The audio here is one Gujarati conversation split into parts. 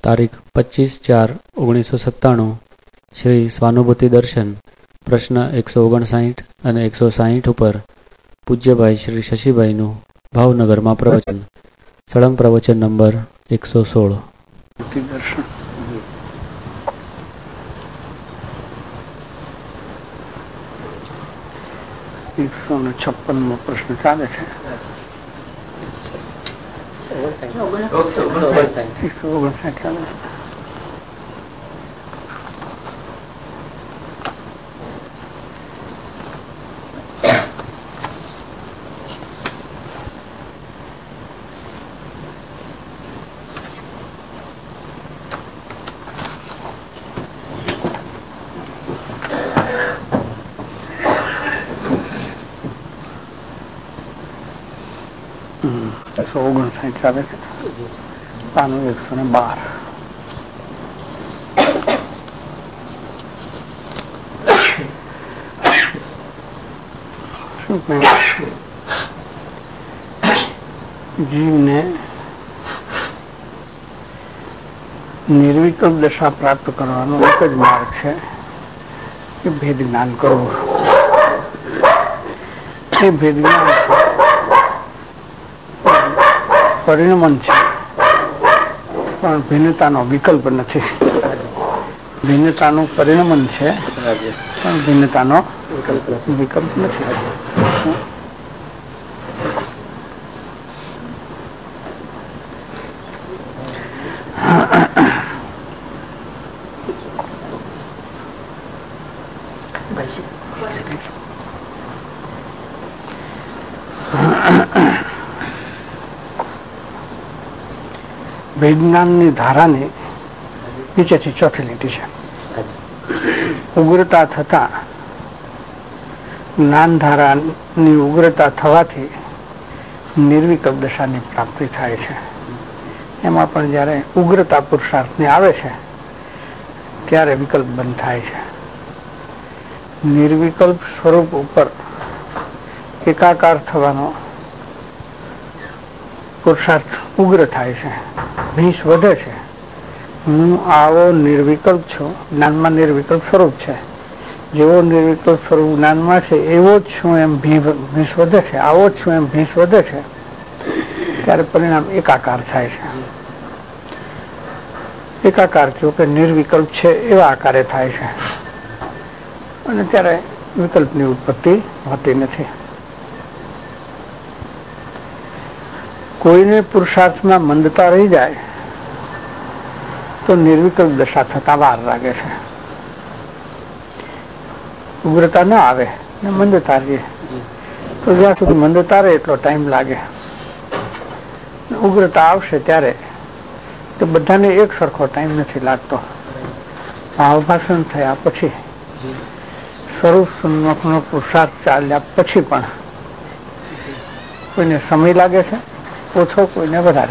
તારીખ 25/4/1997 શ્રી સ્વાનુભૂતિ દર્શન પ્રશ્ન 159 અને 160 ઉપર પૂજ્યભાઈ શ્રી શશીભાઈનું ભાવનગરમાં પ્રવચન. સળંગ પ્રવચન નંબર 116. દર્શન 156 પ્રશ્ન ચાલે છે. 159 ચાલે છે. ચાલે છે. પાનું 112. શું કહ્યું? જીવને નિર્વિકલ્પ દશા પ્રાપ્ત કરવાનો એક જ માર્ગ છે કે ભેદ જ્ઞાન કરવું. એ ભેદ જ્ઞાન પરિણમન છે, પણ ભિન્નતાનો વિકલ્પ નથી. ભિન્નતાનું પરિણમન છે, પણ ભિન્નતાનો વિકલ્પ નથી. વિજ્ઞાનની ધારાની નીચેથી ચોથી લીટી છે. ઉગ્રતા થતા જ્ઞાન ધારાની ઉગ્રતા થવાથી નિર્વિકલ્પ દશાની પ્રાપ્તિ થાય છે. એમાં પણ જયારે ઉગ્રતા પુરુષાર્થની આવે છે ત્યારે વિકલ્પ બંધ થાય છે. નિર્વિકલ્પ સ્વરૂપ ઉપર એકાકાર થવાનો પુરુષાર્થ ઉગ્ર થાય છે, ભીંસ વધે છે. હું આવો નિર્વિકલ્પ છું, જ્ઞાનમાં નિર્વિકલ્પ સ્વરૂપ છે. જેવો નિર્વિકલ્પ સ્વરૂપ જ્ઞાનમાં છે એવો જ છું એમ ભીંસ વધે છે, આવો જ છું એમ ભીંસ વધે છે. ત્યારે પરિણામ એકાકાર થાય છે. એકાકાર કયો કે નિર્વિકલ્પ છે એવા આકારે થાય છે, અને ત્યારે વિકલ્પની ઉત્પત્તિ હોતી નથી. કોઈને પુરુષાર્થમાં મંદતા રહી જાય તો નિર્વિકલ્પ દશા થતા વાર લાગે છે. ઉગ્રતા ન આવે ને મંદતા રહીએ તો જ્યાં સુધી મંદતા રહે એટલો ટાઈમ લાગે. ઉગ્રતા આવશે ત્યારે તો બધાને એક સરખો ટાઈમ નથી લાગતો. ભાવભાષણ થયા પછી, સ્વરૂપ સન્મુખનો પુરુષાર્થ ચાલ્યા પછી પણ કોઈને સમય લાગે છે ઓછો, કોઈને વધારે,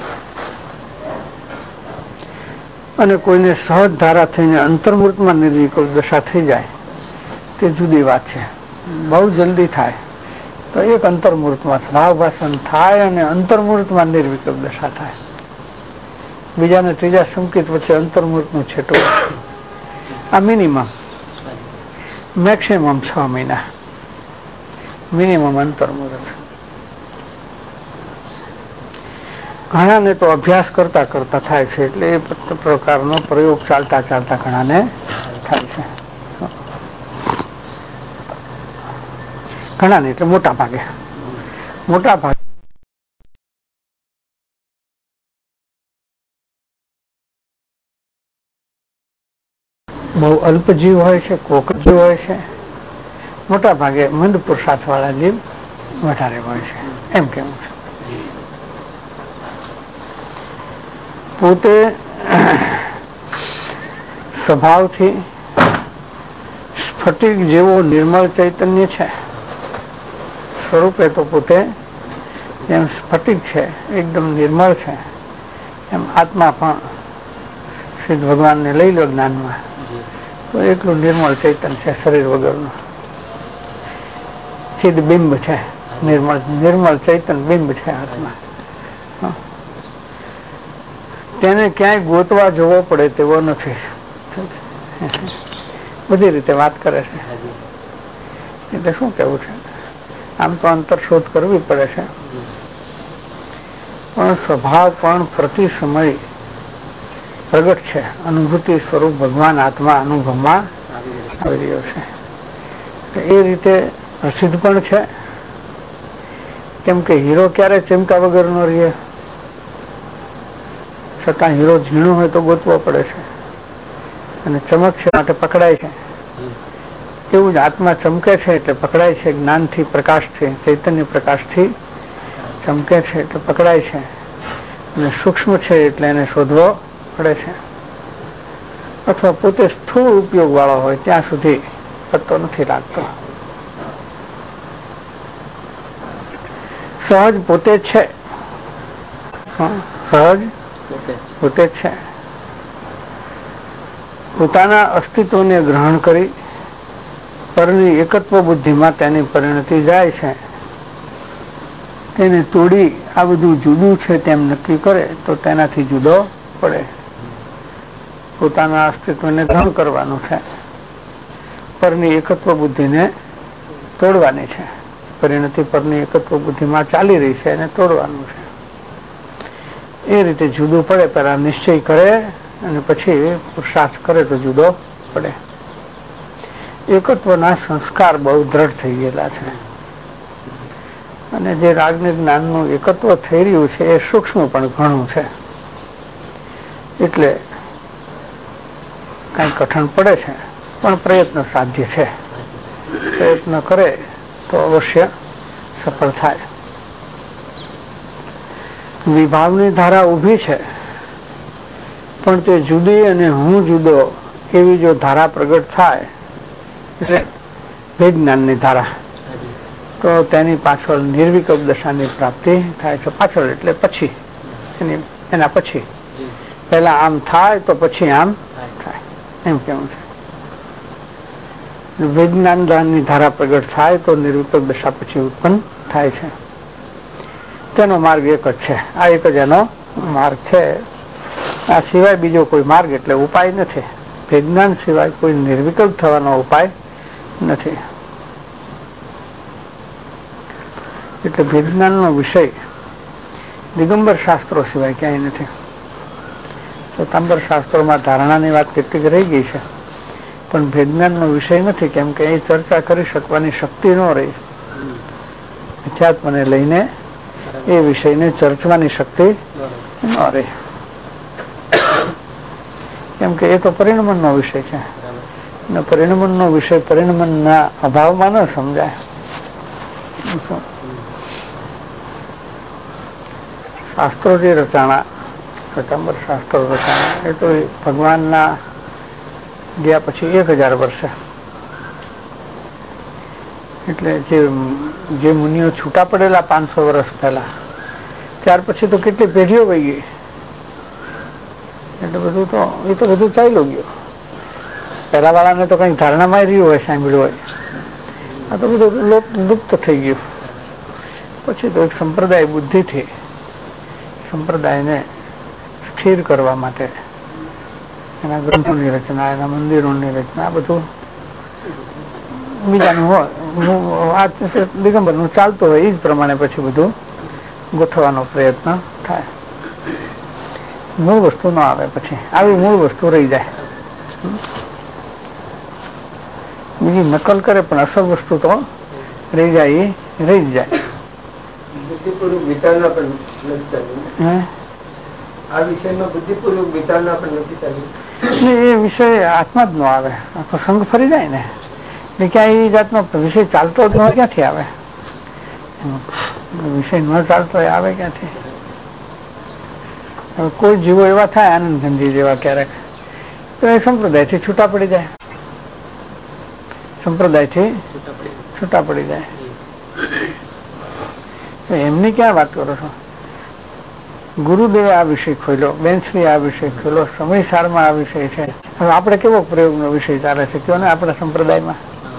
અને કોઈને સહજ ધારા થઈને અંતર્મૂર્તમાં નિર્વિકલ્પ દશા થઈ જાય તે જુદી વાત છે. બહુ જલ્દી થાય તો એક અંતર્મૂર્તમાં ભાવ ભાષણ થાય અને અંતર્મૂર્તમાં નિર્વિકલ્પ દશા થાય. બીજાને ત્રીજા સંકેત વચ્ચે અંતર્મૂર્તનું છેટું. આ મિનિમમ, મેક્સિમમ 6 મહિના, મિનિમમ અંતર્મૂર્ત. ઘણાને તો અભ્યાસ કરતા કરતા થાય છે, એટલે એ પ્રકારનો પ્રયોગ ચાલતા ચાલતા ઘણાને થાય છે. ઘણાને એટલે મોટા ભાગે બહુ અલ્પ જીવ હોય છે, કોક જીવ હોય છે. મોટા ભાગે મંદ પુરુષાર્થ વાળા જીવ વધારે હોય છે, એમ કેવું છે. પોતે સ્વભાવથી સ્ફટિક જેવો નિર્મળ ચૈતન્ય છે. સ્વરૂપે તો પોતે જેમ સ્ફટિક છે, એકદમ નિર્મળ છે, એમ આત્મા પણ સિદ્ધ ભગવાનને લઈ લો જ્ઞાનમાં તો એટલું નિર્મળ ચૈતન્ય છે. શરીર વગરનું સિદ્ધ બિંબ છે, નિર્મળ ચૈતન્ય બિંબ છે આત્મા. તેને ક્યાંય ગોતવા જવો પડે તેવો નથી. બધી રીતે વાત કરે છે. એટલે શું કેવું છે, આમ તો અંતર શોધ કરવી પડે છે, પણ સ્વભાવ પણ પ્રતિ સમય પ્રગટ છે. અનુભૂતિ સ્વરૂપ ભગવાન આત્મા અનુભવમાં આવી રહ્યો છે. એ રીતે પ્રસિદ્ધ પણ છે. કેમ કે હીરો ક્યારે ચમકા વગર નો રહે, છતાં હીરો ઝીણો હોય તો ગોતવો પડે છે, અને ચમક છે માટે પકડાય છે. એવું જ આત્મા ચમકે છે એટલે પકડાય છે. જ્ઞાનથી, પ્રકાશથી, ચૈતન્ય પ્રકાશથી ચમકે છે એટલે પકડાય છે, અને સૂક્ષ્મ છે એટલે એને શોધવો પડે છે. અથવા પોતે સ્થૂળ ઉપયોગ વાળો હોય ત્યાં સુધી પત્તો નથી લાગતો. સહજ પોતે છે, સહજ પોતે છે. પોતાના અસ્તિત્વને ગ્રહણ કરી પરની એકત્વ બુદ્ધિમાં તેની પરિણતિ જાય છે. તેને તોડી આ બધું જુદું છે તેમ નક્કી કરે તો તેનાથી જુદો પડે. પોતાના અસ્તિત્વને ગ્રહણ કરવાનું છે, પરની એકત્વ બુદ્ધિને તોડવાની છે. પરિણતિ પરની એકત્વ બુદ્ધિમાં ચાલી રહી છે એને તોડવાનું છે. એ રીતે જુદું પડે. પહેલા નિશ્ચય કરે અને પછી પુરુષાર્થ કરે તો જુદો પડે. એકત્વના સંસ્કાર બહુ દ્રઢ થઈ ગયેલા છે, અને જે રાગને જ્ઞાનનું એકત્વ થઈ રહ્યું છે એ સૂક્ષ્મ પણ ઘણું છે. એટલે કઈ કઠણ પડે છે, પણ પ્રયત્ન સાધ્ય છે. પ્રયત્ન કરે તો અવશ્ય સફળ થાય. વિભાવની ધારા ઊભી છે, પણ તે જુદી અને હું જુદો એવી જો ધારા પ્રગટ થાય, એટલે વિજ્ઞાનની ધારા, તો તેની પાછળ નિર્વિકલ્પ દશાની પ્રાપ્તિ થાય છે. પાછળ એટલે પછી, એના પછી. પહેલા આમ થાય તો પછી આમ થાય, એમ કેવું છે. વિજ્ઞાનની ધારા પ્રગટ થાય તો નિર્વિકલ્પ દશા પછી ઉત્પન્ન થાય છે. તેનો માર્ગ એક જ છે. આ એક જ એનો માર્ગ છે. આ સિવાય બીજો કોઈ માર્ગ એટલે ઉપાય નથી. વિજ્ઞાન સિવાય કોઈ નિર્વિકલ્પ થવાનો ઉપાય નથી. એટલે વિજ્ઞાનનો વિષય દિગંબર શાસ્ત્રો સિવાય ક્યાંય નથી. શ્વેતાંબર શાસ્ત્રોમાં ધારણાની વાત કેટલીક રહી ગઈ છે, પણ વિજ્ઞાનનો વિષય નથી. કેમ કે એ ચર્ચા કરી શકવાની શક્તિ ન રહી. અધ્યાત્મને લઈને એ વિષયને ચર્ચવાની શક્તિ ન રહી. કેમ કે એ તો પરિણમનનો વિષય છે, અને પરિણમનનો વિષય પરિણમનના અભાવમાં ન સમજાય. શાસ્ત્રો જે રચાણા, શ્વેતાંબર શાસ્ત્રો રચાણા, એ તો ભગવાનના ગયા પછી 1000 વર્ષે. એટલે જે મુનિઓ છૂટા પડેલા 500 વર્ષ પહેલા, ત્યાર પછી તો કેટલી પેઢીઓ વહી ગઈ. એટલે બધું તો એ તો બધું ચાલ્યું ગયું. પહેલા વાળાને તો કઈ ધારણામાં રહ્યું હોય, સાંભળ્યું હોય. આ તો બધું લુપ્ત થઈ ગયું. પછી તો એક સંપ્રદાય બુદ્ધિથી સંપ્રદાયને સ્થિર કરવા માટે એના ગ્રંથોની રચના, એના મંદિરોની રચના, બધું બીજાનું હોય, આ દિગંબરનું ચાલતું હોય એ જ પ્રમાણે પછી બધું ગોઠવવાનો પ્રયત્ન થાય. મૂળ વસ્તુ ન આવે, પછી આવી મૂળ વસ્તુ રહી જાય. બીજી નકલ કરે પણ અસલ વસ્તુ તો રહી જાય, એ રહી જ જાય. બુદ્ધિપૂર્વક વિચારના પણ નથી ચાલ્યું. આ વિષયમાં બુદ્ધિપૂર્વક વિચારના પણ નથી ચાલ્યું. એ વિષય આત્મા જ ન આવે, આખો સંઘ ફરી જાય ને. એટલે ક્યાં એ જાતનો વિષય ચાલતો જ ન ક્યાંથી આવે? વિષય ન ચાલતો એ આવે ક્યાંથી? હવે કોઈ જીવો એવા થાય આનંદ ગંજી જેવા ક્યારેક, તો એ સંપ્રદાયથી છૂટા પડી જાય. સંપ્રદાયથી છૂટા પડી જાય. એમની ક્યાં વાત કરો છો? ગુરુદેવે આ વિષય ખોલ્યો, બેન્સની આ વિષય ખોલ્યો, સમયસારમાં આ વિષય છે. હવે આપણે કેવો પ્રયોગનો વિષય ચાલે છે કયો ને આપણા સંપ્રદાયમાં?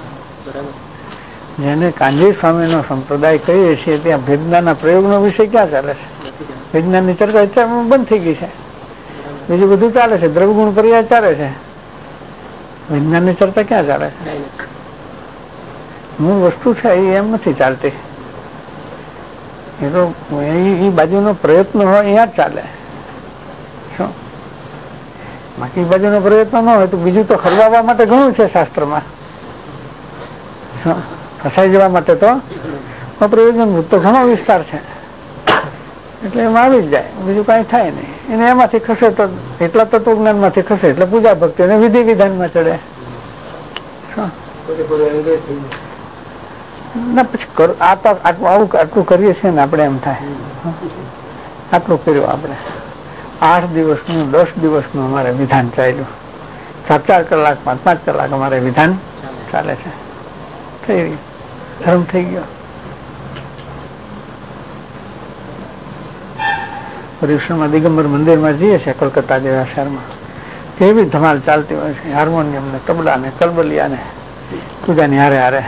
જેને કાંજી સ્વામીનો સંપ્રદાય કહીએ છીએ ત્યાં વિજ્ઞાનના પ્રયોગનો વિષય ક્યાં ચાલે છે? વિજ્ઞાનની ચર્ચા બંધ થઈ ગઈ છે. બીજું બધું ચાલે છે, દ્રવ્યગુણ પર્યાય ચાલે છે, વિજ્ઞાન ની ચર્ચા ક્યાં ચાલે છે? મૂળ વસ્તુ છે એ એમ નથી ચાલતી. એ તો એ બાજુનો પ્રયત્ન હોય અહીંયા જ ચાલે. શું બાકી બાજુનો પ્રયત્ન ન હોય તો બીજું તો હરવા માટે ઘણું છે શાસ્ત્રમાં. ફસાઈ જવા માટે તો પ્રયોજન તો ઘણો વિસ્તાર છે, એટલે એમાં આવી જ જાય, બીજું કઈ થાય નહીં. એને એમાંથી ખસે તો એટલા તત્વજ્ઞાન માંથી ખસે એટલે પૂજા ભક્તિ અને વિધિ વિધાનમાં ચડે. ના પછી આટલું કરીએ છીએ ને આપણે, એમ થાય આટલું કર્યું આપણે. 8 દિવસનું 10 દિવસનું અમારે વિધાન ચાલ્યું, 4 કલાક 5 કલાક અમારે વિધાન ચાલે છે. થઈ ગયું, ધર્મ થઈ ગયો. પર્યુષણમાં દિગંબર મંદિરમાં જઈએ છીએ કોલકાતા જેવા શહેરમાં, કેવી ધમાલ ચાલતી હોય છે, હાર્મોનિયમ ને તબલા ને કલબલિયા ને પૂજાની હારે હારે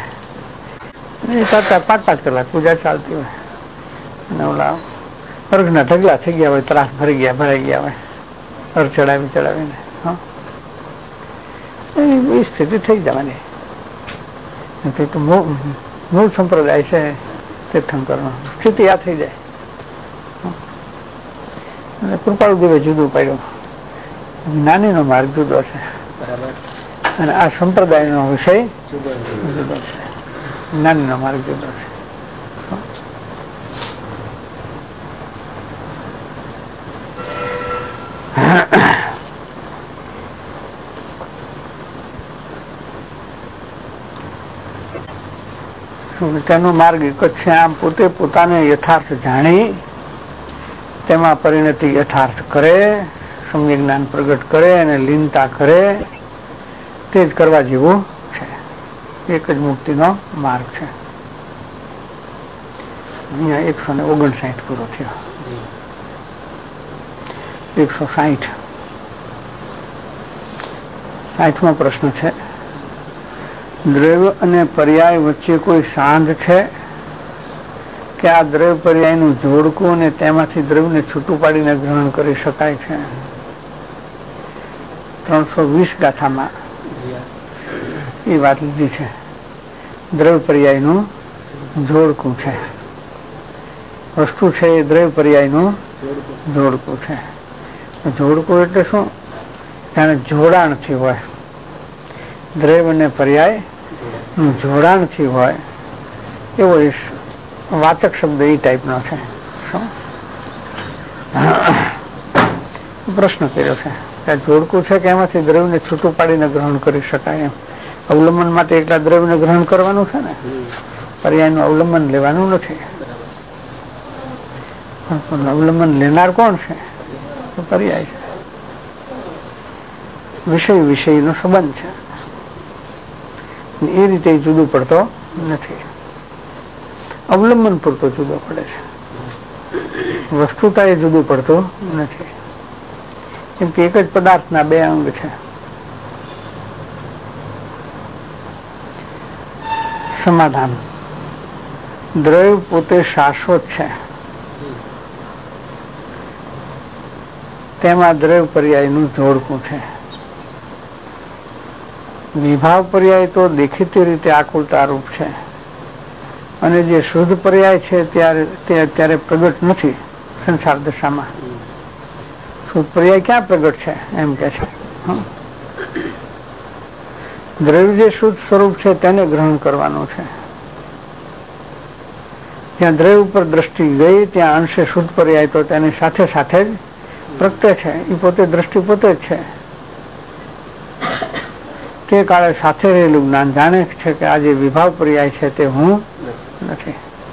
4-5 કલાક પૂજા ચાલતી હોય. અને ઓલા અર્ઘના ઢગલા થઈ ગયા હોય, ત્રાસ ભરાઈ ગયા હોય, અર્ઘ ચડાવીને એ સ્થિતિ થઈ જવાની. તો મૂળ સંપ્રદાય છે તીર્થંકરનો, સ્થિતિ આ થઈ જાય. અને કૃપાળુ દેવે જુદું પાડ્યું, જ્ઞાનીનો માર્ગ જુદો છે અને આ સંપ્રદાયનો વિષય જુદો છે, જ્ઞાનીનો માર્ગ જુદો છે. તેનો માર્ગ એક જ છે, આમ પોતે પોતાને યથાર્થ જાણી તેમાં પરિણતિ યથાર્થ કરે, સમ્યક જ્ઞાન પ્રગટ કરે અને લીનતા કરે, તે જ કરવા જેવું છે. એક જ મુક્તિનો માર્ગ છે. અહીંયા 159 પૂરો થયો. 160 60મો પ્રશ્ન છે, દ્રવ્ય અને પર્યાય વચ્ચે કોઈ સાંધ છે કે આ દ્રવ્ય પર્યાયનું જોડકું અને તેમાંથી દ્રવ્યને છૂટું પાડીને ગ્રહણ કરી શકાય છે? 320 ગાથામાં એ વાત લીધી છે. દ્રવ્ય પર્યાયનું જોડકું છે, વસ્તુ છે એ દ્રવ્ય પર્યાયનું જોડકું છે. જોડકું એટલે શું? જાણે જોડાણથી હોય, દ્રવ્ય અને પર્યાય જોડાણથી હોય એવો વાચક શબ્દ એ ટાઈપનો છે. શું પ્રશ્ન કર્યો છે કે આ જોડકું છે કે એમાંથી દ્રવ્યને છૂટું પાડીને ગ્રહણ કરી શકાય? એમ અવલંબન માટે એકલા દ્રવ્યને ગ્રહણ કરવાનું છે ને, પર્યાયનું અવલંબન લેવાનું નથી. અવલંબન લેનાર કોણ છે? પર્યાય છે, વિષયનો સંબંધ છે. એ રીતે જુદું પડતો નથી, અવલંબન પૂરતો જુદો પડે છે, વસ્તુતા એ જુદું પડતું નથી. કેમ કે એક જ પદાર્થના 2 અંગ છે. સમાધાન: દ્રવ્ય પોતે શાશ્વત છે, તેમાં દ્રવ્ય પર્યાયનું જોડકું છે. વિભાવ પર્યાય તો દેખીતી રીતે આકુલતા રૂપ છે, અને જે શુદ્ધ પર્યાય છે તે અત્યારે પ્રગટ નથી સંસાર દશામાં. શુદ્ધ પર્યાય ક્યાં પ્રગટ છે? એમ કે છે દ્રવ્ય જે શુદ્ધ સ્વરૂપ છે તેને ગ્રહણ કરવાનું છે. જ્યાં દ્રવ્ય ઉપર દ્રષ્ટિ ગઈ ત્યાં અંશે શુદ્ધ પર્યાય તો તેની સાથે સાથે જ પ્રગટે છે. એ પોતે દ્રષ્ટિ પોતે જ છે. તે કાળે સાથે રહેલું જ્ઞાન જાણે છે કે આ જે વિભાવ પર્યાય છે તે હું નથી.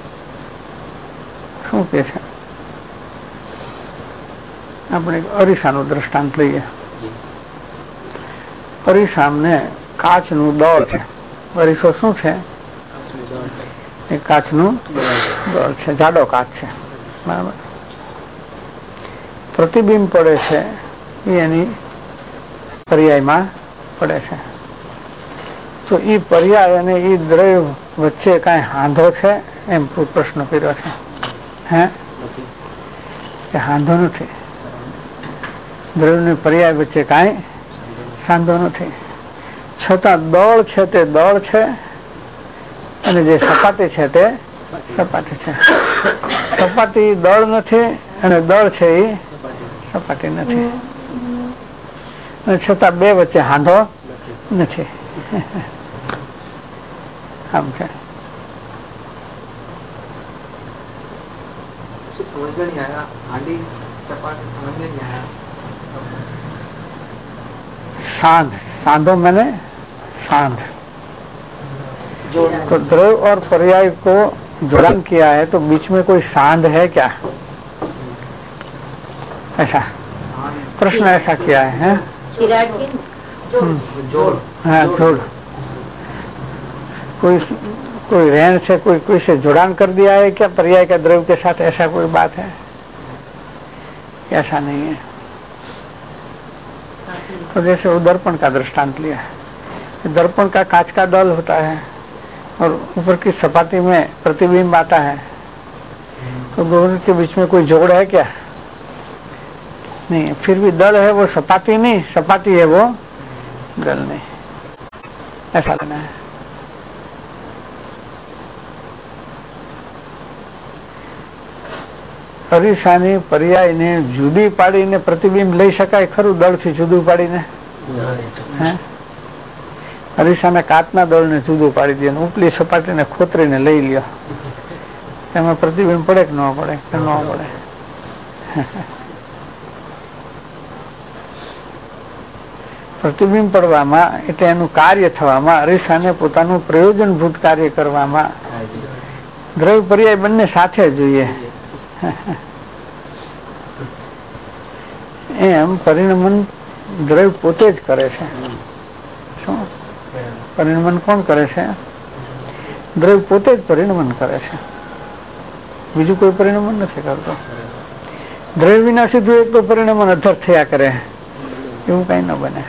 શું કે છે? આપણે અરીસાનું દ્રષ્ટાંત લઈએ. અરીસાને કાચનું દોર છે. અરીસો શું છે? એ કાચનું દોર છે, જાડો કાચ છે, બરાબર. પ્રતિબિંબ પડે છે એ એની પર્યાયમાં પડે છે. તો એ પર્યાય અને એ દ્રવ્ય વચ્ચે કાંઈ હાંધો છે? એમ પ્રશ્ન કર્યો છે. હે? કે હાંધો નથી. દ્રવ્યની પર્યાય વચ્ચે કાંઈ સાંધો નથી. છતાં દળ છે તે દળ છે અને જે સપાટી છે તે સપાટી છે. સપાટી દળ નથી અને દળ છે એ સપાટી નથી, અને છતાં બે વચ્ચે હાંધો નથી. આમ છે. सांध, सांधो मैंने सांध, तो द्रव्य और पर्याय को जुड़ान किया है, तो बीच में कोई सांध है क्या? ऐसा प्रश्न ऐसा किया है? हाँ, जोड़. कोई रहन से कोई से जुड़ान कर दिया है क्या पर्याय का द्रव्य के साथ? ऐसा कोई बात है? ऐसा नहीं है. तो जैसे वो दर्पण का दृष्टांत लिया, दर्पण का कांच का दल होता है और ऊपर की सपाटी में प्रतिबिंब आता है, तो दोनों के बीच में कोई जोड़ है क्या? नहीं. फिर भी दल है वो सपाटी नहीं, सपाटी है वो दल नहीं. ऐसा लेना है. અરીસાની પર્યાયને જુદી પાડીને પ્રતિબિંબ લઈ શકાય ખરું? દળથી જુદું પાડીને? અરીસાના કાચના દળને જુદું પાડી દે, ઉપલી સપાટીને ખોતરીને લઈ લ્યો, એમાં પ્રતિબિંબ પડે કે ન પડે? ન પડે. પ્રતિબિંબ પડવામાં એટલે એનું કાર્ય થવામાં, અરીસાને પોતાનું પ્રયોજનભૂત કાર્ય કરવામાં દ્રવ્ય પર્યાય બંને સાથે જોઈએ. એમ પરિણમન દ્રવ્ય પોતે જ કરે છે. શું પરિણમન કોણ કરે છે? દ્રવ્ય પોતે જ પરિણમન કરે છે, બીજું કોઈ પરિણમન નથી કરતો. દ્રવ્ય વિના સીધું એક તો પરિણમન અધર થયા કરે, એવું કઈ ન બને.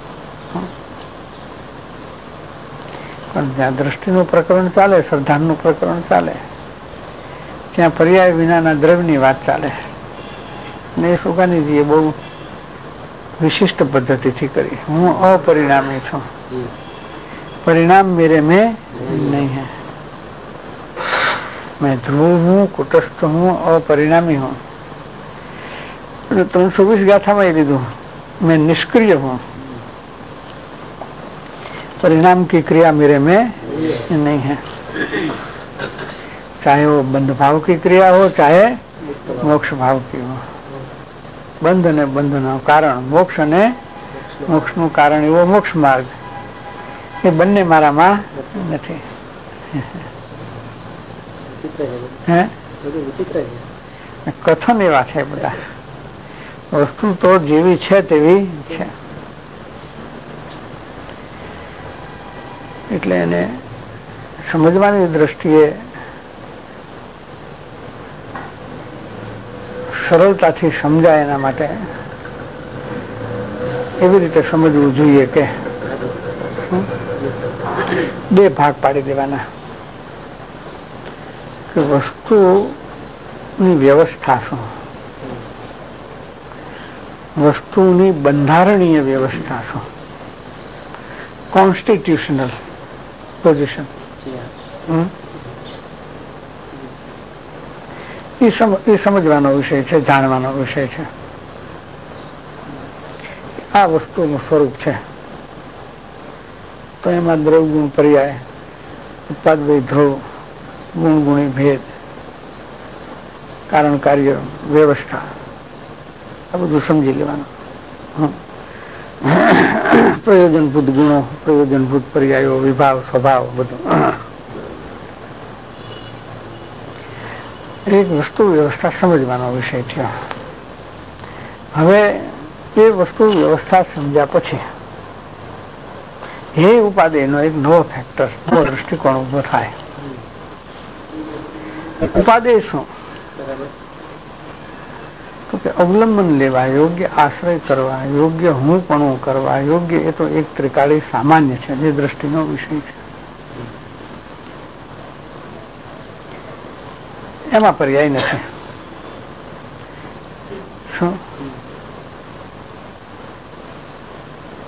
પણ જ્યાં દ્રષ્ટિનું પ્રકરણ ચાલે, શ્રદ્ધાનું પ્રકરણ ચાલે, ત્યાં પર્યાય વિનાના દ્રવ્યની વાત ચાલે. ને એ સુગાનીજીએ બહુ વિશિષ્ટ પદ્ધતિથી કરી. હું અપરિણામી છું, પરિણામ મેરે में नहीं है, मैं ध्रुव हूँ, कुटस्थ हूँ, अपरिणामी हूँ. 320 गाथाમાં એ લીધું, मैं निष्क्रिय हूँ, परिणाम की क्रिया मेरे में नहीं है. चाहे वो बंध भाव की क्रिया हो, चाहे मोक्ष भाव की हो. બંધ અને બંધનું કારણ મોક્ષ અને મોક્ષનું કારણ એવો મોક્ષ માર્ગ, એ બંને મારામાં નથી. કથન એવા છે બધા. વસ્તુ તો જેવી છે તેવી છે, એટલે એને સમજવાની દ્રષ્ટિએ સરળતાથી સમજાય એના માટે એવી રીતે સમજવું જોઈએ કે બે ભાગ પાડી દેવાના, કે વસ્તુની વ્યવસ્થા શું, વસ્તુની બંધારણીય વ્યવસ્થા શું, કોન્સ્ટિટ્યુશનલ પોઝિશન, એ સમજવાનો વિષય છે, જાણવાનો વિષય છે. આ વસ્તુનું સ્વરૂપ છે, તો એમાં દ્રવ્ય ગુણ પર્યાય, ઉત્પાદ વય ધ્રુવ, ગુણ ગુણી ભેદ, કારણ કાર્ય વ્યવસ્થા, આ બધું સમજી લેવાનું. પ્રયોજનભૂત ગુણો, પ્રયોજનભૂત પર્યાયો, વિભાવ, સ્વભાવ, બધું એક વસ્તુ વ્યવસ્થા સમજવાનો વિષય થયો. હવે એ વસ્તુ વ્યવસ્થા સમજ્યા પછી હે ઉપાદેયનો એક નવો ફેક્ટર, નવો દ્રષ્ટિકોણ ઉભો થાય. ઉપાદેય શું? તો કે અવલંબન લેવા, યોગ્ય આશ્રય કરવા, યોગ્ય હું પણ કરવા, યોગ્ય એ તો એક ત્રિકાળી સામાન્ય છે, જે દ્રષ્ટિનો વિષય છે. એમાં પર્યાય નથી. શું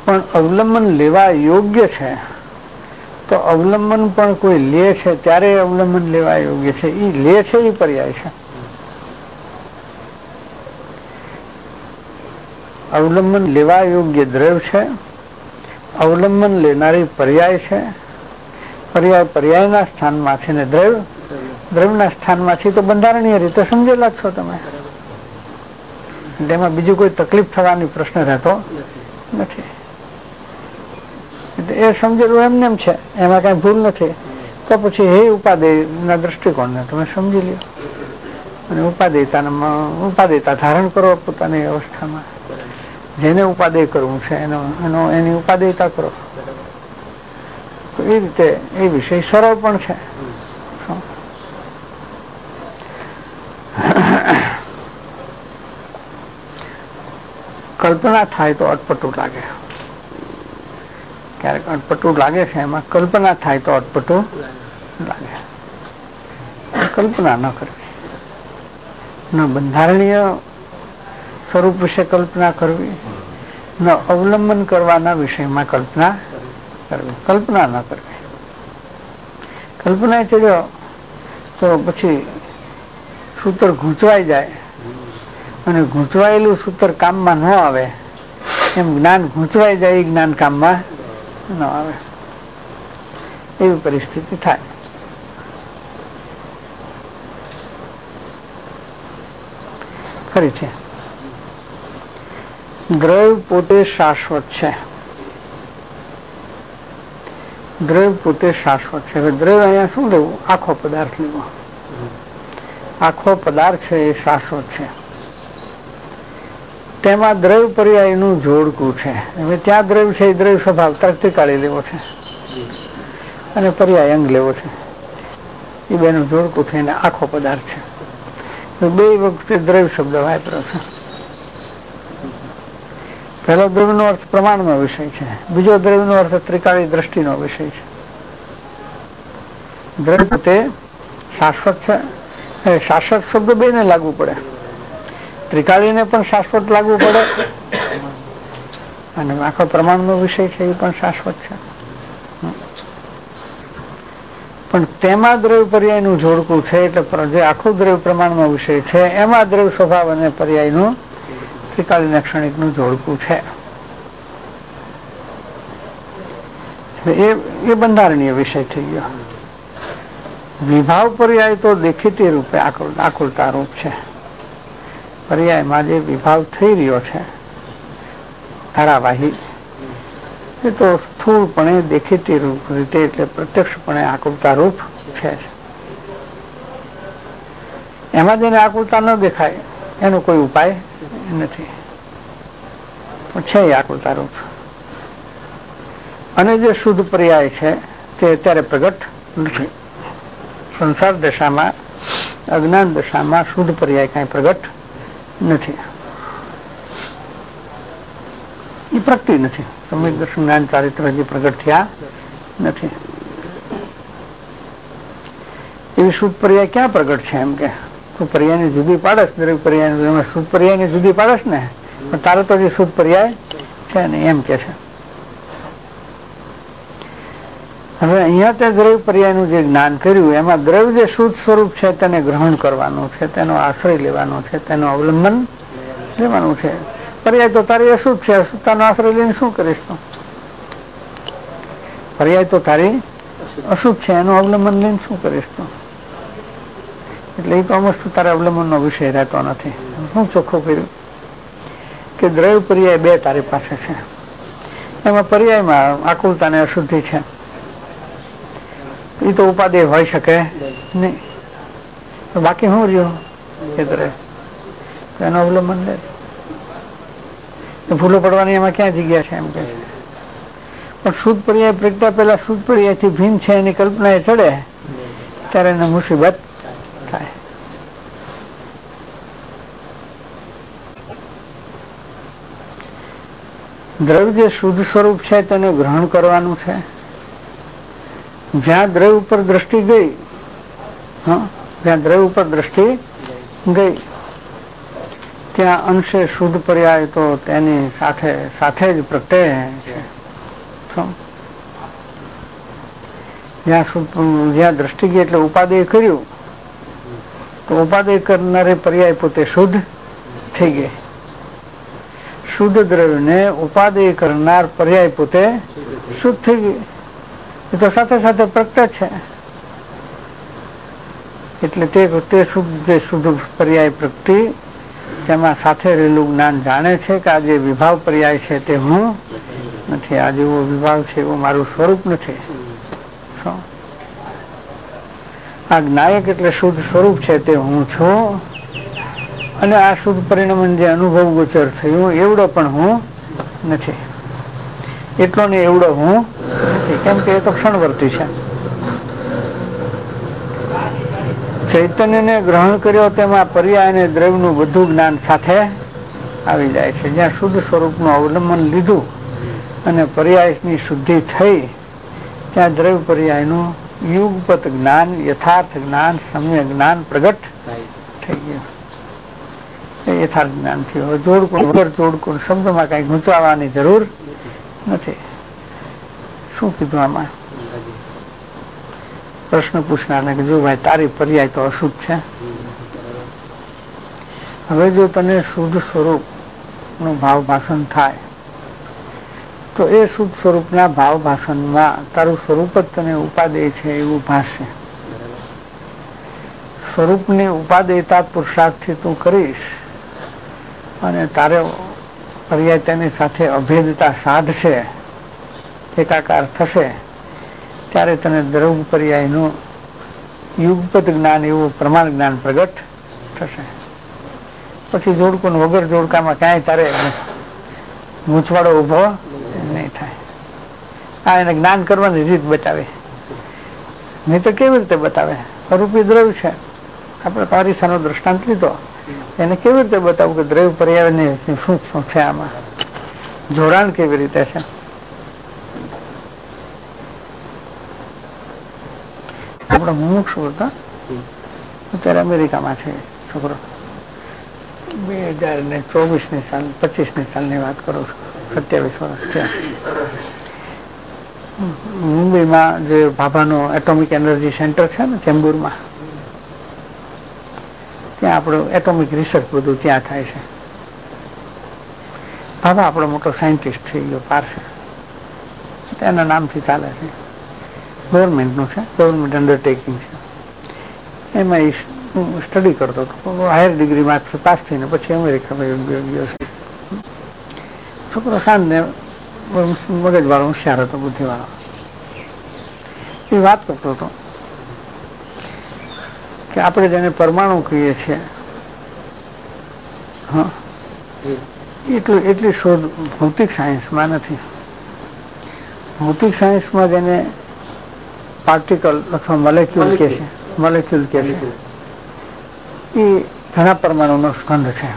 પણ અવલંબન લેવા યોગ્ય છે, તો અવલંબન પણ કોઈ લે છે ત્યારે અવલંબન લેવા યોગ્ય છે. એ લે છે એ પર્યાય છે. અવલંબન લેવા યોગ્ય દ્રવ્ય છે, અવલંબન લેનારી પર્યાય છે. પર્યાય પર્યાયના સ્થાનમાં છે ને દ્રવ્ય દ્રવ્યના સ્થાનમાં છે. તો બંધારણીય રીતે સમજેલા છો તમે. એમાં બીજું કોઈ તકલીફ થવાની પ્રશ્ન રહેતો નથી. એ સમજેલું એમને એમ છે, એમાં કઈ ભૂલ નથી. તો પછી હે ઉપાદેયના દ્રષ્ટિકોણને તમે સમજી લ્યો અને ઉપાદેયતા ધારણ કરો પોતાની અવસ્થામાં. જેને ઉપાદેય કરવું છે એની ઉપાદેયતા કરો. તો એ રીતે એ વિષય સરળ પણ છે. કલ્પના થાય તો અટપટું લાગે, ક્યારેક અટપટું લાગે છે. એમાં કલ્પના થાય તો અટપટું લાગે. કલ્પના ન કરવી, ન બંધારણીય સ્વરૂપ વિશે કલ્પના કરવી, ન અવલંબન કરવાના વિષયમાં કલ્પના કરવી. કલ્પના ન કરવી. કલ્પના ચડ્યો તો પછી સૂત્ર ગૂંચવાઈ જાય અને ગૂંચવાયેલું સૂત્ર કામમાં ન આવે એમ જ્ઞાન ગૂંચવાઈ જાય, જ્ઞાન કામમાં ન આવે, એવી પરિસ્થિતિ થાય. ખરી છે. દ્રવ્ય પોતે શાશ્વત છે. દ્રવ્ય પોતે શાશ્વત છે. હવે દ્રવ્ય અહીંયા શું લેવું? આખો પદાર્થ લેવો. આખો પદાર્થ છે એ શાશ્વત છે. તેમાં દ્રવ્ય પર્યાયનું જોડકું છે. હવે ત્યાં દ્રવ્ય છે એ દ્રવ્ય સ્વભાવ ત્રિકાળી લેવો છે અને પર્યાય અંગ લેવો છે. એ બેનું જોડકું થઈને આખો પદાર્થ છે. બે વખતે દ્રવ્ય શબ્દ વાપર્યો છે. પહેલો દ્રવ્યનો અર્થ પ્રમાણનો વિષય છે, બીજો દ્રવ્યનો અર્થ ત્રિકાળી દ્રષ્ટિનો વિષય છે. દ્રવ્ય પોતે શાશ્વત છે. શાશ્વત શબ્દ બેને લાગુ પડે. ત્રિકાળીને પણ શાશ્વત લાગુ પડે અને આખો પ્રમાણનો વિષય છે એ પણ શાશ્વત છે. પણ તેમાં દ્રવ્ય પર્યાયનું જોડકું છે. એટલે જે આખું દ્રવ્ય પ્રમાણનો વિષય છે એમાં દ્રવ્ય સ્વભાવ અને પર્યાયનું ત્રિકાળીના ક્ષણિકનું જોડકું છે. એ બંધારણીય વિષય થઈ ગયો. વિભાવ પર્યાય તો દેખીતી રૂપે આકુલતા રૂપ છે. પર્યાયમાં જે વિભાવ થઈ રહ્યો છે ધારાવાહી, એ તો સ્થૂળપણે દેખીતી રૂપ રીતે એટલે પ્રત્યક્ષપણે આકુલતા રૂપ છે. એમાં જેને આકુલતા ન દેખાય એનો કોઈ ઉપાય નથી, પણ છે એ આકુલતા રૂપ. અને જે શુદ્ધ પર્યાય છે તે અત્યારે પ્રગટ નથી. સંસાર દશામાં, અજ્ઞાન દશામાં શુદ્ધ પર્યાય કઈ પ્રગટ નથી. એ પ્રગટી નથી. સમ્યક દર્શન જ્ઞાન ચારિત્ર જે પ્રગટ થયા નથી. એવી શુદ્ધ પર્યાય ક્યાં પ્રગટ છે? એમ કે તું પર્યાયને જુદી પાડસ, દરેક પર્યાય શુદ્ધ પર્યાયને જુદી પાડસ ને, પણ તારે તો જે શુદ્ધ પર્યાય છે ને એમ કે છે. હવે અહીંયા તે દ્રવ્ય પર્યાયનું જે જ્ઞાન કર્યું એમાં દ્રવ્ય જે શુદ્ધ સ્વરૂપ છે તેને ગ્રહણ કરવાનું છે, તેનો આશ્રય લેવાનો છે, તેનું અવલંબન લેવાનું છે. પર્યાય તો તારી અશુદ્ધ છે, અશુદ્ધતાનો આશ્રય લઈને શું કરીશ તું? પર્યાય તો તારી અશુદ્ધ છે, એનું અવલંબન લઈને શું કરીશ તું? એટલે એ તો અમસ્તુ તારા અવલંબનનો વિષય રહેતો નથી. શું ચોખ્ખું કર્યું કે દ્રવ્ય પર્યાય બે તારી પાસે છે. એમાં પર્યાયમાં આકુલતા ને અશુદ્ધિ છે. એ તો ઉપાદેય હોઈ શકે નહીં. બાકી શું રહ્યું કે એનું અવલંબન લે. ભૂલો પડવાની એમાં ક્યાં જગ્યા છે? એમ કે છે. પણ શુદ્ધ પર્યાય પ્રગટા પેલા શુદ્ધ પર્યાયથી ભિન્ન છે એની કલ્પના એ ચડે ત્યારે એને મુસીબત થાય. દ્રવ્ય જે શુદ્ધ સ્વરૂપ છે તેને ગ્રહણ કરવાનું છે. જ્યાં દ્રવ્ય ઉપર દ્રષ્ટિ ગઈ, જ્યાં દ્રવ્ય ઉપર દ્રષ્ટિ ગઈ ત્યાં અંશે શુદ્ધ પર્યાય તો તેની સાથે સાથે જ પ્રગટે છે. જ્યાં દ્રષ્ટિ ગઈ એટલે ઉપાદેય કર્યું તો ઉપાદેય કરનારે પર્યાય પોતે શુદ્ધ થઈ ગઈ. શુદ્ધ દ્રવ્યને ઉપાદેય કરનાર પર્યાય પોતે શુદ્ધ થઈ ગઈ. એ તો સાથે સાથે પ્રગટે છે. એટલે તે શુદ્ધ પર્યાય પ્રગટી તેમાં સાથે રહેલું જ્ઞાન જાણે છે કે આ જે વિભાવ પર્યાય છે તે હું નથી, આ જેવો વિભાવ છે એવું મારું સ્વરૂપ નથી. આ જ્ઞાયક એટલે શુદ્ધ સ્વરૂપ છે તે હું છું, અને આ શુદ્ધ પરિણામ જે અનુભવ ગોચર થયું એવડો પણ હું નથી. એટલો ને એવડો હું નથી, કેમ કે એ તો ક્ષણવર્તી છે. ચૈતન્યને ગ્રહણ કર્યો તેમાં પર્યાય અને દ્રવ્યનું બધું જ્ઞાન સાથે આવી જાય છે. જ્યાં શુદ્ધ સ્વરૂપનું અવલંબન લીધું અને પર્યાયની શુદ્ધિ થઈ ત્યાં દ્રવ્ય પર્યાયનું યુગપત જ્ઞાન, યથાર્થ જ્ઞાન, સમ્યક જ્ઞાન પ્રગટ થઈ ગયું. એ યથાર્થ જ્ઞાન થયું. જોડકું વગર જોડકું શબ્દમાં કઈ ગૂંચવાવાની જરૂર નથી. શું કીધું આમાં? પ્રશ્ન પૂછનારને કે જો ભાઈ તારી પર્યાય તો અશુદ્ધ છે, હવે જો તને શુદ્ધ સ્વરૂપ નું ભાવ ભાષણ થાય તો એ શુદ્ધ સ્વરૂપના ભાવ ભાષણમાં તારું સ્વરૂપ જ તને ઉપાદેય છે એવું ભાષશે. સ્વરૂપની ઉપાદેયતા પુરુષાર્થથી તું કરીશ અને તારે પર્યાય તેની સાથે અભેદતા સાધશે, એકાકાર થશે, ત્યારે તને દ્રવ્ય પર્યાયનું યુગપત જ્ઞાન એવું પ્રમાણ જ્ઞાન પ્રગટ થશે. પછી જોડકું વગર જોડકામાં ક્યાંય તારે ગૂંચવાડો ઉભો નહીં થાય. આ એને જ્ઞાન કરવાની રીત બતાવે, નહીં તો કેવી રીતે બતાવે? અરૂપી દ્રવ્ય છે, આપણે પારિસાનો દ્રષ્ટાંત લીધો, એને કેવી રીતે બતાવું કે દ્રવ્ય પર્યાય શું છે, આમાં જોડાણ કેવી રીતે છે? આપડે મુમુક્ષુ હતા અત્યારે અમેરિકામાં છે છોકરો, 2024ની સાલ 25ની સાલની વાત કરું છું, 27 વર્ષ થયા. મુંબઈમાં જે ભાભાનો એટોમિક એનર્જી સેન્ટર છે ને ચેમ્બુરમાં, ત્યાં આપણું એટોમિક રિસર્ચ બધું ત્યાં થાય છે. ભાભા આપણો મોટો સાયન્ટિસ્ટ થઈ ગયો પારસે, એના નામથી ચાલે છે. ગવર્મેન્ટનું છે, ગવર્મેન્ટ અંડરટેકિંગ છે. એમાં સ્ટડી કરતો હતો, હાયર ડિગ્રી માર્ક્સ પાસ થઈને પછી અમેરિકા ગયો છે. છોકરો સાંજને મગજવાળો હોશિયાર હતો, બુદ્ધિવાળો. એ વાત કરતો હતો કે આપણે જેને પરમાણુ કહીએ છીએ, હા, એટલી શોધ ભૌતિક સાયન્સમાં નથી. ભૌતિક સાયન્સમાં જેને પાર્ટિકલ અથવા મોલેક્યુલ કે છે, મોલેક્યુલ કે છે, એ ઘણા પરમાણુનો સ્કંધ છે.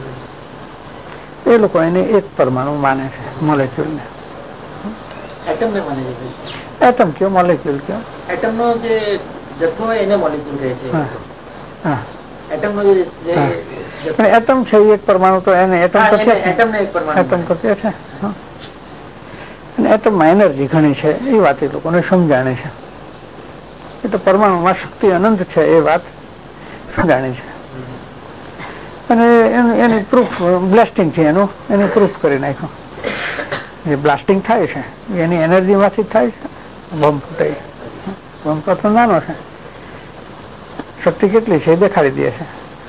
એ લોકો એને એક પરમાણુ માને છે, મોલેક્યુલને. એટમને માને છે. એટમ કયો, મોલેક્યુલ કયો? એટમનો જે જથ્થો હોય એને મોલેક્યુલ કહે છે. હા, એટમનો જે પણ એટમ છે એક પરમાણુ, તો એને એટમ તો કે એટમને એક પરમાણુ, એટમ તો કે છે. અને એટમમાં એનર્જી ઘણી છે, એ વાત એ લોકોને સમજાણી છે. એ તો પરમાણુમાં શક્તિ અનંત છે, એ વાત સમજાણી છે. અને એની પ્રૂફ બ્લાસ્ટિંગ થી એનું પ્રૂફ કરી નાખ્યું. જે બ્લાસ્ટિંગ થાય છે એની એનર્જી માંથી જ થાય છે. બોમ્બ ફૂટે, બોમ્બ તો નાનો છે, શક્તિ કેટલી છે એ દેખાડી દે છે.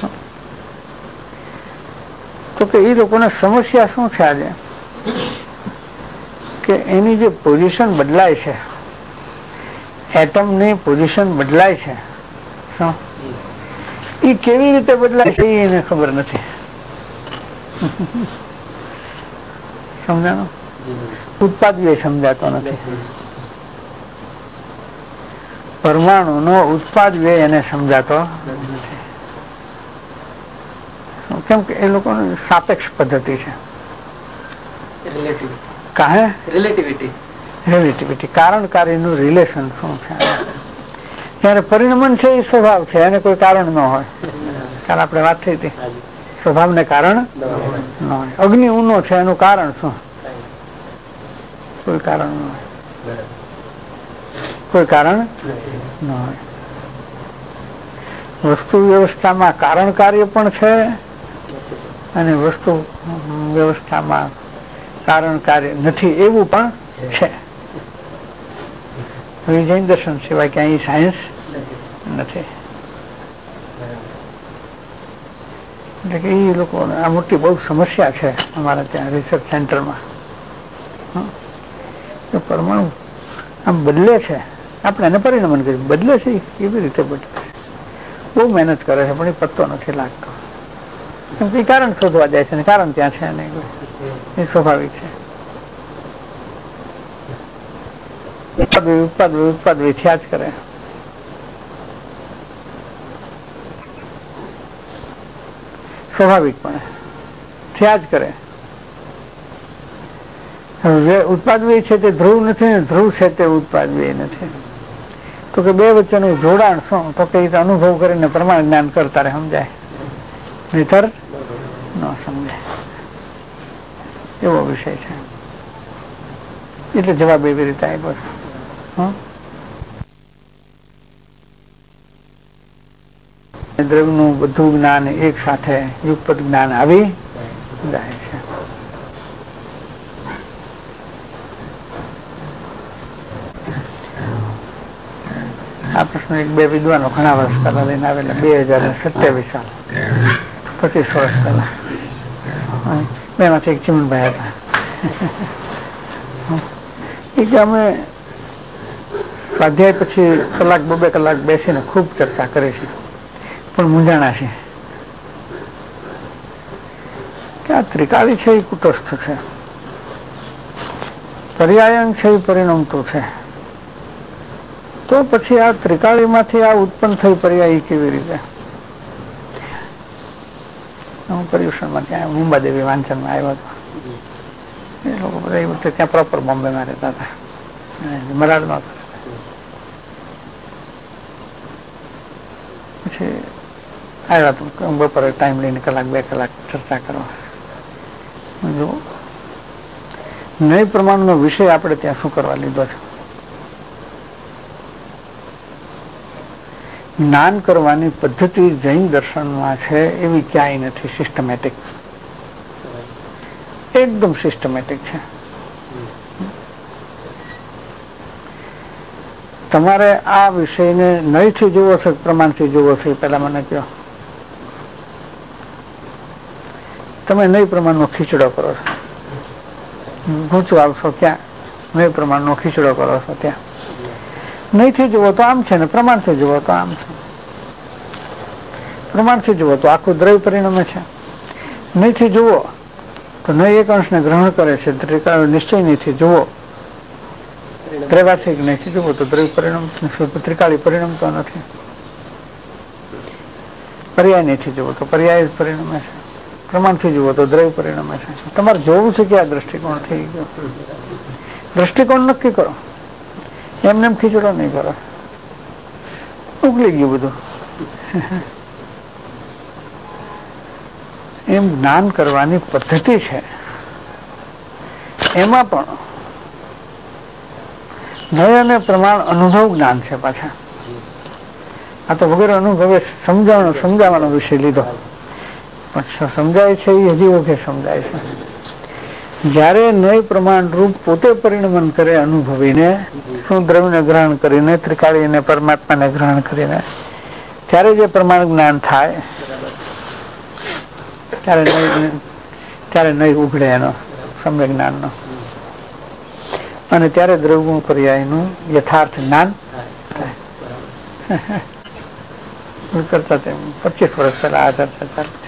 તો કે એ લોકોને સમસ્યા શું છે આજે, કે એની જે પોઝિશન બદલાય છે, એટમની પોઝિશન બદલાય છે, શું એ કેવી રીતે બદલાય છે એને ખબર નથી. સમજાણું? ઉત્પાદ વ્યય સમજાતો નથી. પરમાણુ નો ઉત્પાદ વ્યય એને સમજાતો નથી. કેમ કે એ લોકોની સાપેક્ષ પદ્ધતિ છે. રિલેટિવિટી, કારણ કાર્યનું રિલેશન શું છે? જયારે પરિણમન છે એ સ્વભાવ છે, એને કોઈ કારણ ન હોય. કાલ આપણે વાત થઈ હતી સ્વભાવને કારણ ન હોય. અગ્નિ ઊનો છે એનું કારણ શું? કોઈ કારણ ન હોય, કોઈ કારણ ન હોય. વસ્તુ વ્યવસ્થામાં કારણ કાર્ય પણ છે અને વસ્તુ વ્યવસ્થામાં કારણ કાર્ય નથી એવું પણ છે. જૈન દર્શન સિવાય ક્યાંય સાયન્સ નથી. એટલે કે એ લોકોને આ મોટી બહુ સમસ્યા છે અમારા ત્યાં રિસર્ચ સેન્ટરમાં. પરમાણુ આમ બદલે છે, આપણે એને પરિણમન કર્યું બદલે છે, એવી રીતે બદલે છે. બહુ મહેનત કરે છે પણ એ પત્તો નથી લાગતો. કેમ કે કારણ શોધવા જાય છે ને કારણ ત્યાં છે નહીં, એ સ્વાભાવિક છે. ઉત્પાદ થયા જ કરે. સ્વાભાવિકપણે થયા જ કરે. ઉત્પાદવી છે તે ધ્રુવ નથી ને ધ્રુવ છે તે ઉત્પાદવી નથી. તો કે બે વચ્ચેનું જોડાણ શું? તો કે અનુભવ કરીને પ્રમાણ જ્ઞાન કરતા રહે સમજાય, નહીતર ન સમજાય. એવો વિષય છે. એટલે જવાબ એવી રીતે આપ્યો છે. દ્રવ્યનું બધું જ્ઞાન એક સાથે યુગપત જ્ઞાન આવી જાય છે. આ પ્રશ્ન એક બે વિદ્વાનો ઘણા વર્ષ પહેલા લઈને આવેલા, 2027 સાલ, 25 વર્ષ પહેલા. બેમાંથી એક ચીમનભાઈ હતા. એ કે અમે સ્વાધ્યાય પછી કલાક 2 કલાક બેસીને ખૂબ ચર્ચા કરી છે પણ મૂંઝાણા છે કે આ ત્રિકાળી છે એ કુટસ્થ છે, પર્યાયન છે એ પરિણમતું છે, તો પછી આ ત્રિકાળીમાંથી આ ઉત્પન્ન થઈ પર્યાયી કેવી રીતે? હું પર્યુષણમાં ત્યાં મુંબાદેવી વાંચનમાં આવ્યો હતો. એ લોકો બધા એ વખતે ત્યાં પ્રોપર બોમ્બેમાં રહેતા હતા, મરાડ નહોતા. પછી આવ્યા તો બપોરે ટાઈમ લઈને કલાક 2 કલાક ચર્ચા કરવા. જો નય પ્રમાણનો વિષય આપણે ત્યાં શું કરવા લીધો છે? જ્ઞાન કરવાની પદ્ધતિ જૈન દર્શનમાં છે એવી ક્યાંય નથી સિસ્ટમેટિક, એકદમ સિસ્ટમેટિક છે. તમારે આ વિષયને નયથી જોવો છે પ્રમાણથી જોવો છે એ પહેલા મને કહો. તમે નય પ્રમાણનો ખીચડો કરો છો, ઊંચું આવશો ક્યાં? નય પ્રમાણનો ખીચડો કરો છો ત્યાં. નયથી જુઓ તો આમ છે ને પ્રમાણથી જુઓ તો આમ છે. પ્રમાણથી જુઓ તો આખું દ્રવ્ય પરિણમે છે, નયથી જુઓ તો નય એક અંશને ગ્રહણ કરે છે. નિશ્ચય નયથી જુઓ, દ્રવ્યાર્થિક નયથી જુઓ તો દ્રવ્ય પરિણામ, ત્રિકાળી પરિણમતો નથી. પર્યાય નયથી જુઓ તો પર્યાય પરિણમે છે, પ્રમાણથી જુઓ તો દ્રવ્ય પરિણમે છે. તમારે જોવું છે કે આ દ્રષ્ટિકોણ થઈ ગયો. દ્રષ્ટિકોણ નક્કી કરો, એમને એમ ખીચડો નહીં કરો, ઉકલી ગયું બધું. એમ જ્ઞાન કરવાની પદ્ધતિ છે, એમાં પણ નય અને પ્રમાણ અનુભવ જ્ઞાન છે પાછા. આ તો વગર અનુભવે સમજાવવાનો વિષય લીધો, પણ સમજાય છે એ હજી વખતે સમજાય છે. જયારે નય પ્રમાણ રૂપ પોતે પરિણમન કરે અનુભવીને, શું દ્રવ્યને ગ્રહણ કરીને, ત્રિકાળીને પરમાત્માને ગ્રહણ કરીને, ત્યારે જે પ્રમાણ જ્ઞાન થાય ત્યારે નય ઉઘડે એનો સમ્યક જ્ઞાનનો, અને ત્યારે દ્રવ્ય પર્યાયનું યથાર્થ જ્ઞાન થાય. ચર્ચા 25 વર્ષ પહેલા આ ચર્ચા ચાલુ.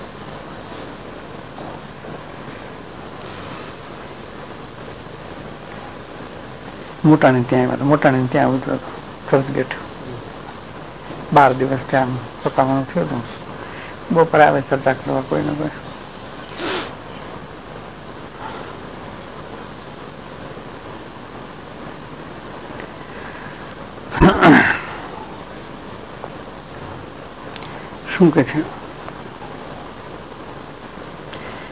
મોટાણી ત્યાં આવ્યા, મોટાણી ત્યાં ઉતરો ચર્ચગેટ 12 દિવસ ત્યાં પકાવવાનું થયું હતું. બપોરે આવે ચર્ચા કરવા કોઈ ને કોઈ. શું કે છે?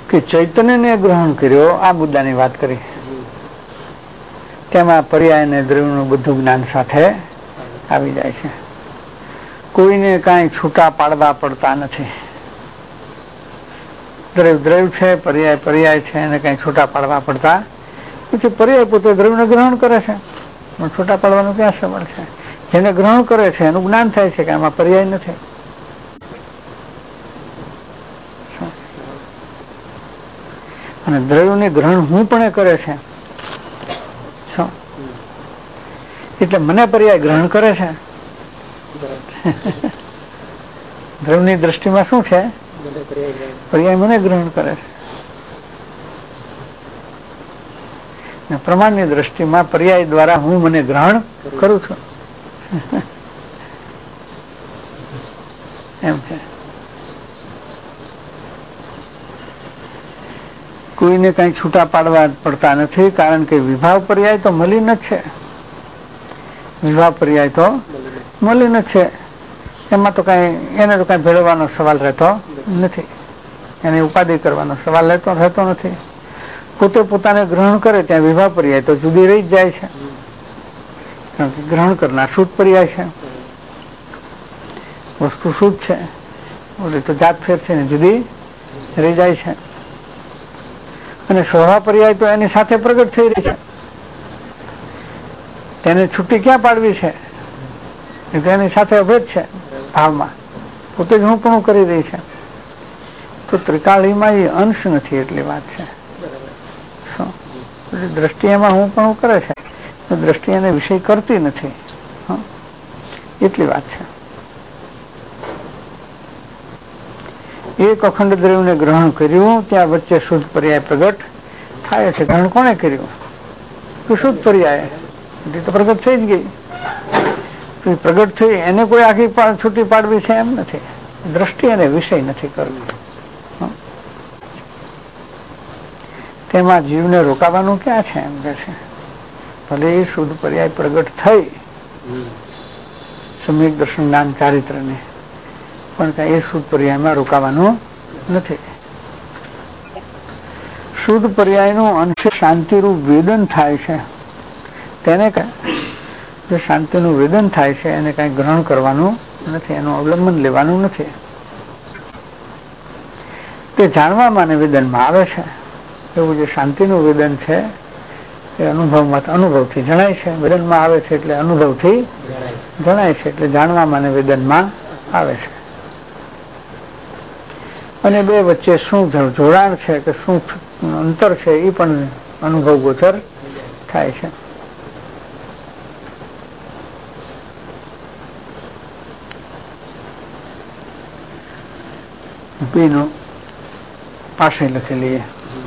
કે ચૈતન્યને ગ્રહણ કર્યો, આ મુદ્દાની વાત કરી. તેમાં પર્યાય અને દ્રવ્યનું બધું જ્ઞાન સાથે આવી જાય છે. કોઈને કાંઈ છૂટા પાડવા પડતા નથી. દ્રવ્ય દ્રવ્ય છે, પર્યાય પર્યાય છે, એને કાંઈ છૂટા પાડવા પડતા પછી પર્યાય પોતે દ્રવ્યને ગ્રહણ કરે છે, પણ છૂટા પાડવાનો ક્યાં સંબંધ છે? જેને ગ્રહણ કરે છે એનું જ્ઞાન થાય છે કે આમાં પર્યાય નથી. અને દ્રવ્યને ગ્રહણ હું પણ કરે છે, શું એટલે મને પર્યાય ગ્રહણ કરે છે. દ્રવ્યની દ્રષ્ટિમાં શું છે? પર્યાય મને ગ્રહણ કરે છે. પ્રમાણની દ્રષ્ટિમાં પર્યાય દ્વારા હું મને ગ્રહણ કરું છું. એમ છે. કોઈને કઈ છૂટા પાડવા પડતા નથી, કારણ કે વિભાવ પર્યાય તો મલિન જ છે. વિભાવ પર્યાય તો મલિન જ છે. એમાં તો એને તો કઈ ભેળવવાનો સવાલ રહેતો નથી, એને ઉપાધિ કરવાનો સવાલ રહેતો નથી. પોતે પોતાને ગ્રહણ કરે ત્યાં વિભાવ પર્યાય તો જુદી રહી જ જાય છે, કારણ કે ગ્રહણ કરનાર શુદ્ધ પર્યાય છે. વસ્તુ શુદ્ધ છે, ઓલી તો જાત ફેર છે ને જુદી રહી જાય છે. અને સ્વભાવ પર્યાય તો એની સાથે પ્રગટ થઈ રહી છે, તેને છૂટી ક્યાં પાડવી છે? એ તો એની સાથે અભેદ છે ભાવમાં, પોતે જ હું પણ કરી રહી છે. તો ત્રિકાળીમાં એ અંશ નથી એટલી વાત છે. શું દ્રષ્ટિ એમાં હું પણ કરે છે, તો દ્રષ્ટિ એને વિષય કરતી નથી, એટલી વાત છે. એક અખંડ દ્રવ્યને ગ્રહણ કર્યું, ત્યાં વચ્ચે શુદ્ધ પર્યાય પ્રગટ થાય છે. ગ્રહણ કોણે કર્યું? તો શુદ્ધ પર્યાય, એ તો પ્રગટ થઈ જ ગઈ. તો પ્રગટ થઈ એને કોઈ આખી છૂટી પાડવી છે એમ નથી. દ્રષ્ટિ એને વિષય નથી કરવી. તેમાં જીવને રોકાવાનું ક્યાં છે એમ કે છે. ભલે એ શુદ્ધ પર્યાય પ્રગટ થઈ સમ્યક દર્શન જ્ઞાન ચારિત્રને, પણ કઈ એ શુદ્ધ પર્યાયમાં રોકાવાનું નથી. શુદ્ધ પર્યાયનું અંશે શાંતિરૂપ વેદન થાય છે, તેને જે શાંતિનું વેદન થાય છે એને કઈ ગ્રહણ કરવાનું નથી, એનું અવલંબન લેવાનું નથી. તે જાણવામાં અને વેદનમાં આવે છે. એવું જે શાંતિનું વેદન છે એ અનુભવથી જણાય છે. વેદનમાં આવે છે એટલે અનુભવથી જણાય છે, એટલે જાણવામાં અને વેદનમાં આવે છે. અને બે વચ્ચે શું જોડાણ છે કે શું અંતર છે એ પણ અનુભવ ગોચર થાય છે. બીનું પાસે લખેલી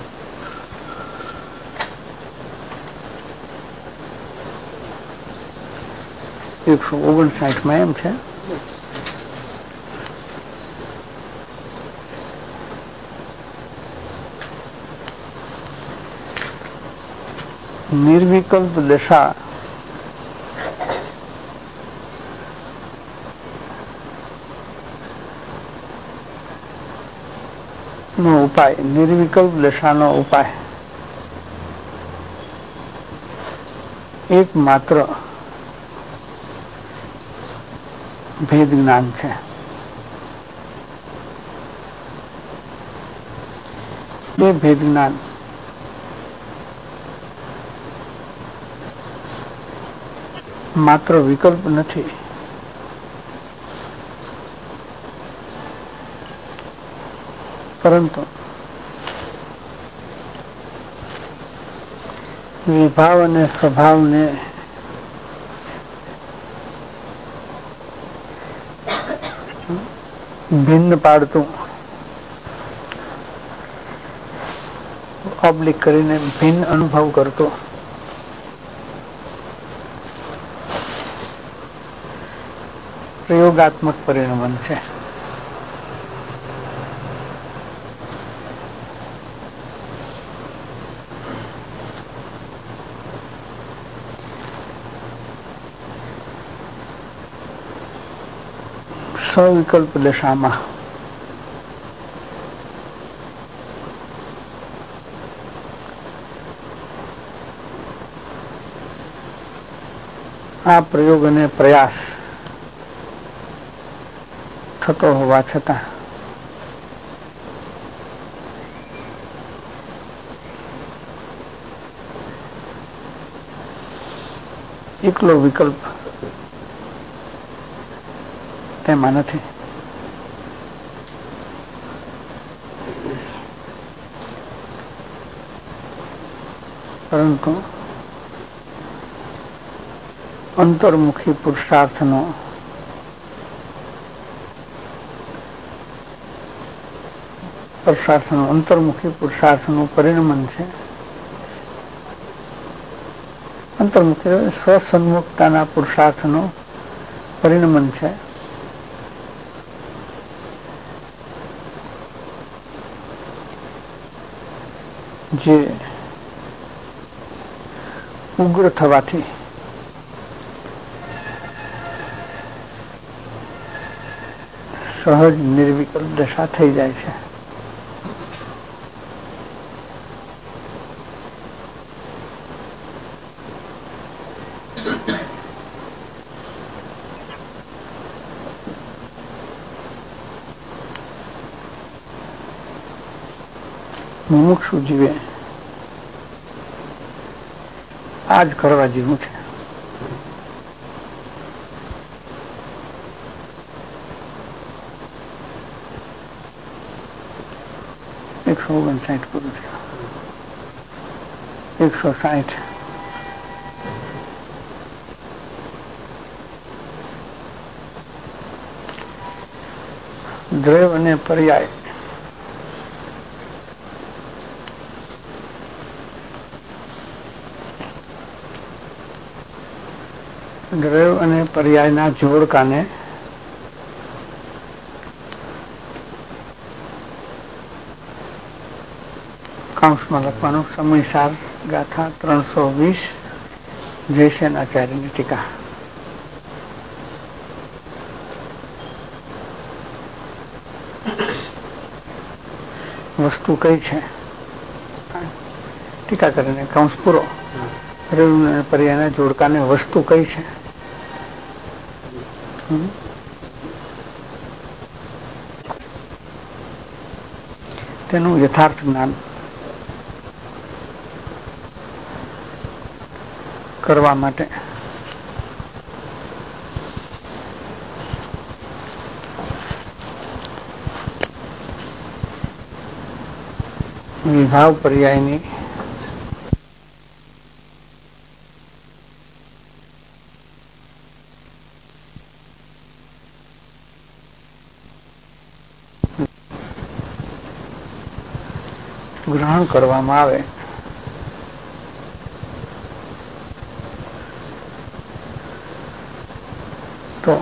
159 એમ છે. નિર્વિકલ્પ દશા નો ઉપાય, નિર્વિકલ્પ દશાનો ઉપાય એકમાત્ર ભેદ જ્ઞાન છે. એ ભેદ જ્ઞાન માત્ર વિકલ્પ નથી, પરંતુ વિભાવ અને સ્વભાવને ભિન્ન પાડતું, ઓબ્લિક કરીને ભિન્ન અનુભવ કરતો પ્રયોગાત્મક પરિણમન છે. સવિકલ્પ દશામાં આ પ્રયોગ અને પ્રયાસ થતો હોવા છતાં એકલો વિકલ્પ તેમાં નથી. પરંતુ અંતર્મુખી પુરુષાર્થનો અંતર્મુખી પુરુષાર્થનું પરિણમન છે. અંતર્મુખી સ્વસન્મુખતાના પુરુષાર્થનું પરિણમન છે. જે ઉગ્ર થવાથી સહજ નિર્વિકલ્પ દશા થઈ જાય છે. મુમુક્ષુ જીવે આ જ કરવા જેવું છે. પૂરું થયું. 160 દ્રવ્ય અને પર્યાય દ્રવ્ય અને પર્યાયના જોડકાને કાઉન્સમાં લખવાનો સમયસાર ગાથા 320 જયસેન આચાર્યની ટીકા. વસ્તુ કઈ છે ટીકાચાર્યને કાઉન્સ પૂરો. દ્રવ્ય અને પર્યાયના જોડકાને વસ્તુ કઈ છે તેનું યથાર્થ જ્ઞાન કરવા માટે વિભાવ પર્યાયની ગ્રહણ કરવામાં આવે તો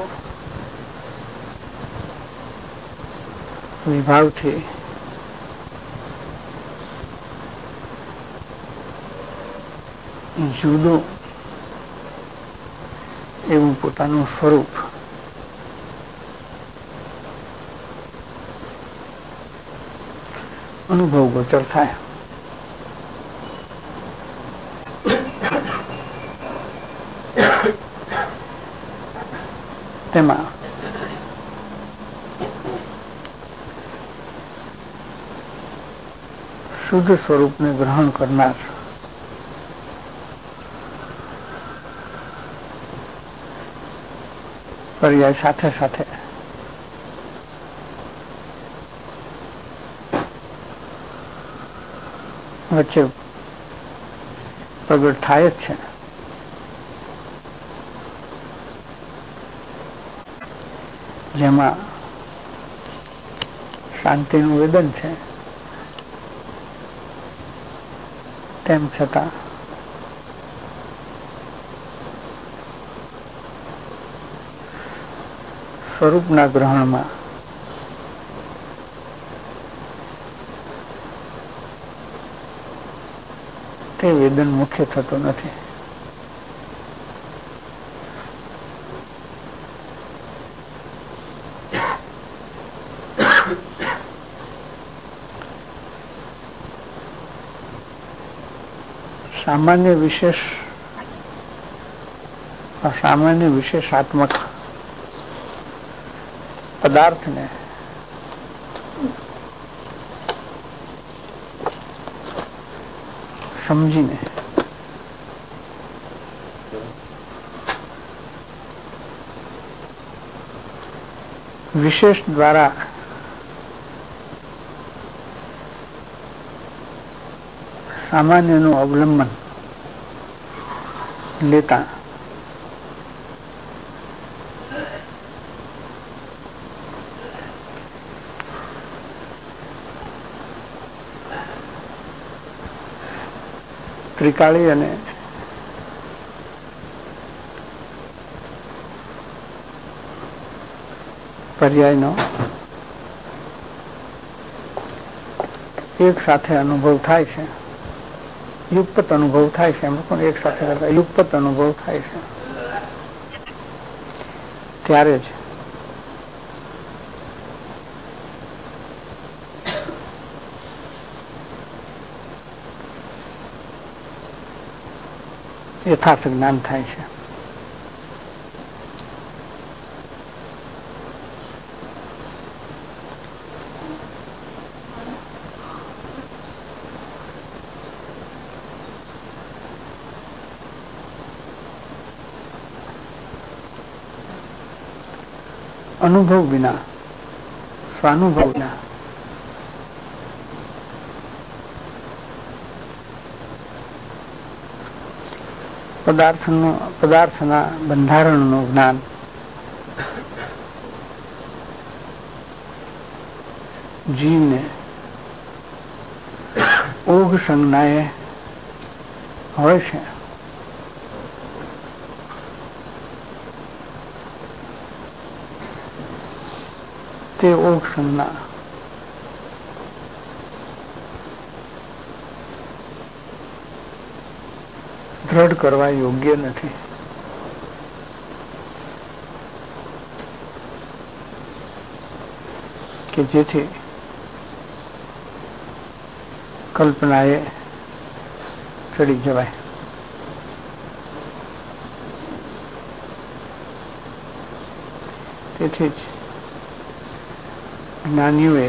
વિભાવથી જુદું એવું પોતાનું સ્વરૂપ અનુભવ ગોચર થાય. તેમાં શુદ્ધ સ્વરૂપને ગ્રહણ કરનાર પર્યાય સાથે સાથે વચ્ચે પ્રગટ થાય જ છે. જેમાં શાંતિનું વેદન છે તેમ છતાં સ્વરૂપના ગ્રહણમાં તે વેદન મુખ્ય થતો નથી. સામાન્ય વિશેષ સામાન્ય વિશેષાત્મક પદાર્થને સમજીને વિશેષ દ્વારા સામાન્યનું અવલંબન લેતા ત્રિકાળી અને પર્યાયનો એક સાથે અનુભવ થાય છે, યુગપત અનુભવ થાય છે. એમાં પણ એક સાથે કરતા યુગપત અનુભવ થાય છે ત્યારે જ યથાર્થ જ્ઞાન થાય છે. અનુભવ વિના, સ્વાનુભવ વિના પદાર્થના બંધારણનું જ્ઞાન જીવને ઓઘ સંજ્ઞાએ હોય છે. તે ઓઘ સંજ્ઞા દ્રઢ કરવા યોગ્ય નથી. કે જેથી કલ્પનાએ ચડી જવાય. તેથી જ જ્ઞાનીઓએ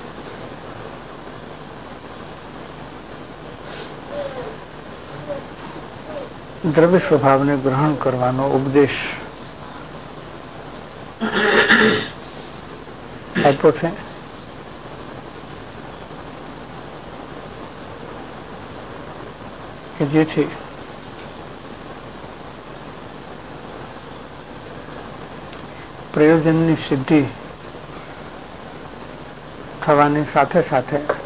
દ્રવ્ય સ્વભાવને ગ્રહણ કરવાનો ઉપદેશ આપ્યો છે. કે જેથી પ્રયોજનની સિદ્ધિ થવાની સાથે સાથે